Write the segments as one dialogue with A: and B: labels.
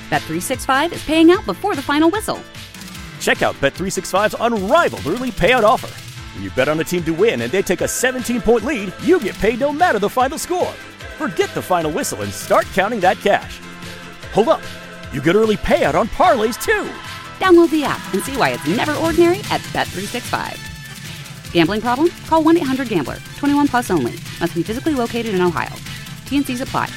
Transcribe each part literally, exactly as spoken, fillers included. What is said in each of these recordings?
A: Bet three sixty-five is paying out before the final whistle.
B: Check out Bet three sixty-five's unrivaled early payout offer. When you bet on a team to win and they take a seventeen-point lead, you get paid no matter the final score. Forget the final whistle and start counting that cash. Hold up. You get early payout on parlays, too.
A: Download the app and see why it's never ordinary at Bet three sixty-five. Gambling problem? Call one eight hundred gambler. twenty-one plus only. Must be physically located in Ohio. T N Cs apply.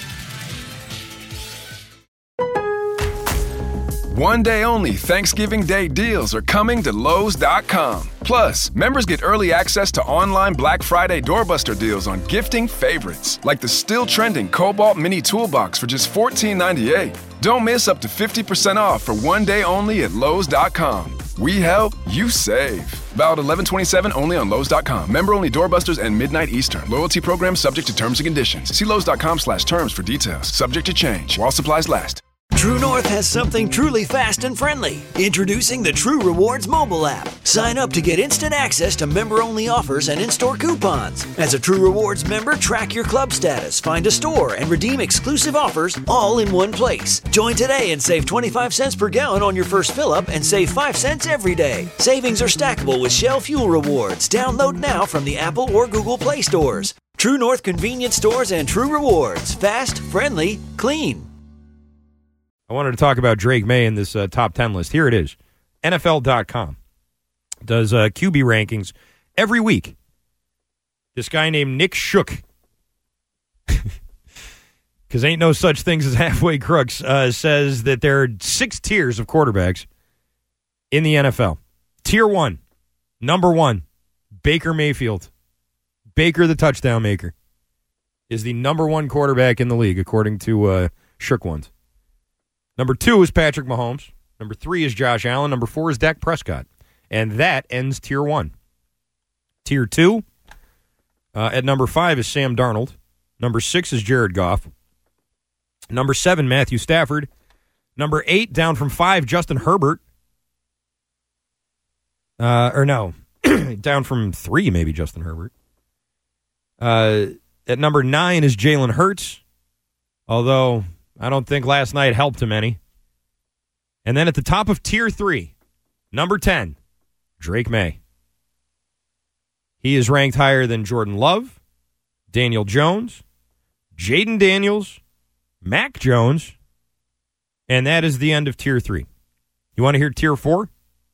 C: One day only Thanksgiving Day deals are coming to Lowe's dot com. Plus, members get early access to online Black Friday doorbuster deals on gifting favorites, like the still trending Cobalt Mini Toolbox for just fourteen ninety-eight. Don't miss up to fifty percent off for one day only at Lowe's dot com. We help, you save. Valid eleven twenty-seven only on Lowe's dot com. Member only doorbusters and midnight Eastern. Loyalty program subject to terms and conditions. See Lowe's dot com slash terms for details. Subject to change while supplies last.
D: True North has something truly fast and friendly. Introducing the True Rewards mobile app. Sign up to get instant access to member-only offers and in-store coupons. As a True Rewards member, track your club status, find a store, and redeem exclusive offers all in one place. Join today and save twenty-five cents per gallon on your first fill-up and save five cents every day. Savings are stackable with Shell Fuel Rewards. Download now from the Apple or Google Play stores. True North Convenience Stores and True Rewards. Fast, friendly, clean.
E: I wanted to talk about Drake May in this uh, top ten list. Here it is. N F L dot com does uh, Q B rankings every week. This guy named Nick Shook, because ain't no such things as halfway crooks, uh, says that there are six tiers of quarterbacks in the N F L. Tier one, number one, Baker Mayfield. Baker, the touchdown maker, is the number one quarterback in the league, according to uh, Shook Ones. Number two is Patrick Mahomes. Number three is Josh Allen. Number four is Dak Prescott. And that ends tier one. Tier two, uh, at number five is Sam Darnold. Number six is Jared Goff. Number seven, Matthew Stafford. Number eight, down from five, Justin Herbert. Uh, or no, down from three, maybe Justin Herbert. Uh, at number nine is Jalen Hurts. Although I don't think last night helped him any. And then at the top of tier three, number ten, Drake May. He is ranked higher than Jordan Love, Daniel Jones, Jaden Daniels, Mac Jones, and that is the end of tier three. You want to hear tier four?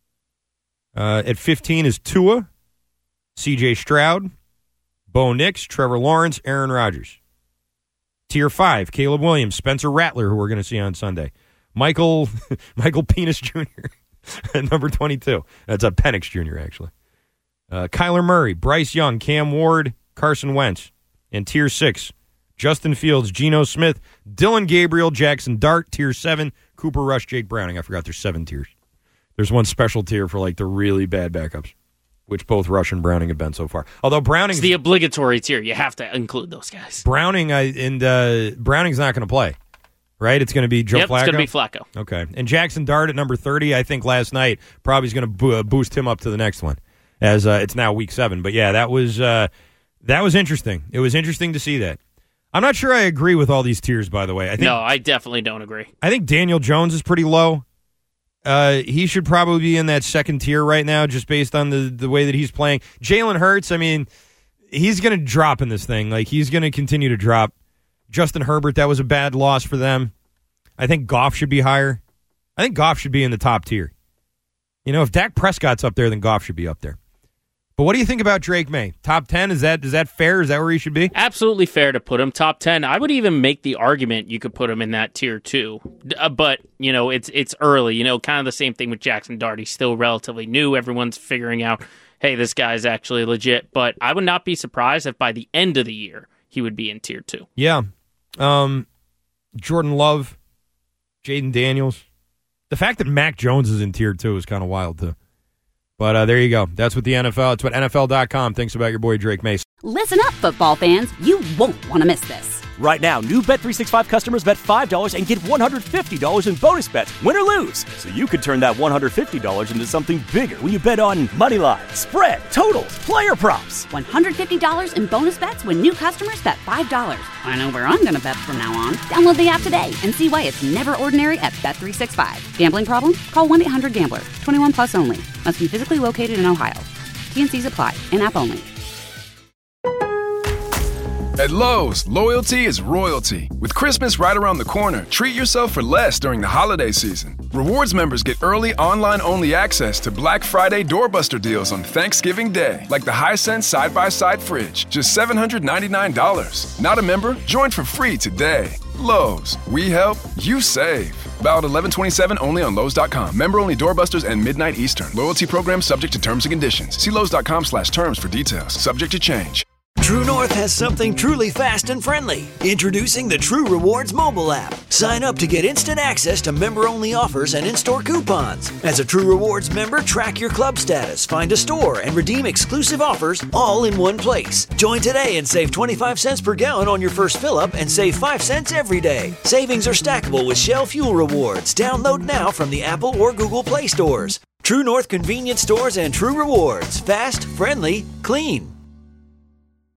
E: Uh, at fifteen is Tua, C J Stroud, Bo Nix, Trevor Lawrence, Aaron Rodgers. Tier five, Caleb Williams, Spencer Rattler, who we're going to see on Sunday. Michael Michael Penis Junior at number twenty-two. That's a Penix Junior, actually. Uh, Kyler Murray, Bryce Young, Cam Ward, Carson Wentz. And Tier six, Justin Fields, Geno Smith, Dylan Gabriel, Jackson Dart. Tier seven, Cooper Rush, Jake Browning. I forgot there's seven tiers. There's one special tier for like the really bad backups, which both Rush and Browning have been so far. Although Browning,
F: it's the obligatory tier. You have to include those guys.
E: Browning, I and uh, Browning's not going to play, right? It's going to be Joe
F: yep,
E: Flacco.
F: It's going to be Flacco.
E: Okay, and Jackson Dart at number thirty. I think last night probably is going to bo- boost him up to the next one, as uh, it's now week seven. But yeah, that was uh, that was interesting. It was interesting to see that. I'm not sure I agree with all these tiers, by the way. I think,
F: no, I definitely don't agree.
E: I think Daniel Jones is pretty low. Uh, he should probably be in that second tier right now, just based on the, the way that he's playing. Jalen Hurts, I mean, he's going to drop in this thing. Like, he's going to continue to drop. Justin Herbert, that was a bad loss for them. I think Goff should be higher. I think Goff should be in the top tier. You know, if Dak Prescott's up there, then Goff should be up there. But what do you think about Drake May? Top ten, is that is that fair? Is that where he should be?
F: Absolutely fair to put him top ten. I would even make the argument you could put him in that tier two. Uh, but, you know, it's it's early. You know, kind of the same thing with Jackson Dart. He's still relatively new. Everyone's figuring out, hey, this guy's actually legit. But I would not be surprised if by the end of the year he would be in tier two.
E: Yeah. Um, Jordan Love, Jaden Daniels. The fact that Mac Jones is in tier two is kind of wild, too. But uh, there you go. That's what the N F L, it's what N F L dot com thinks about your boy Drake May.
A: Listen up, football fans. You won't want to miss this.
B: Right now, new Bet three sixty-five customers bet five dollars and get one hundred fifty dollars in bonus bets, win or lose. So you could turn that one hundred fifty dollars into something bigger when you bet on money line, spread, totals, player props.
A: one hundred fifty dollars in bonus bets when new customers bet five dollars. I know where I'm going to bet from now on. Download the app today and see why it's never ordinary at Bet three sixty-five. Gambling problem? Call one eight hundred gambler. twenty-one plus only. Must be physically located in Ohio. T N Cs apply. In-app only.
C: At Lowe's, loyalty is royalty. With Christmas right around the corner, treat yourself for less during the holiday season. Rewards members get early online-only access to Black Friday doorbuster deals on Thanksgiving Day, like the Hisense side-by-side fridge, just seven hundred ninety-nine dollars. Not a member? Join for free today. Lowe's, we help, you save. Valid eleven twenty-seven only on Lowe's dot com. Member-only doorbusters and midnight Eastern. Loyalty program subject to terms and conditions. See Lowe's dot com slash terms for details. Subject to change.
D: True North has something truly fast and friendly. Introducing the True Rewards mobile app. Sign up to get instant access to member-only offers and in-store coupons. As a True Rewards member, track your club status, find a store, and redeem exclusive offers all in one place. Join today and save twenty-five cents per gallon on your first fill-up and save five cents every day. Savings are stackable with Shell Fuel Rewards. Download now from the Apple or Google Play stores. True North convenience stores and True Rewards. Fast, friendly, clean.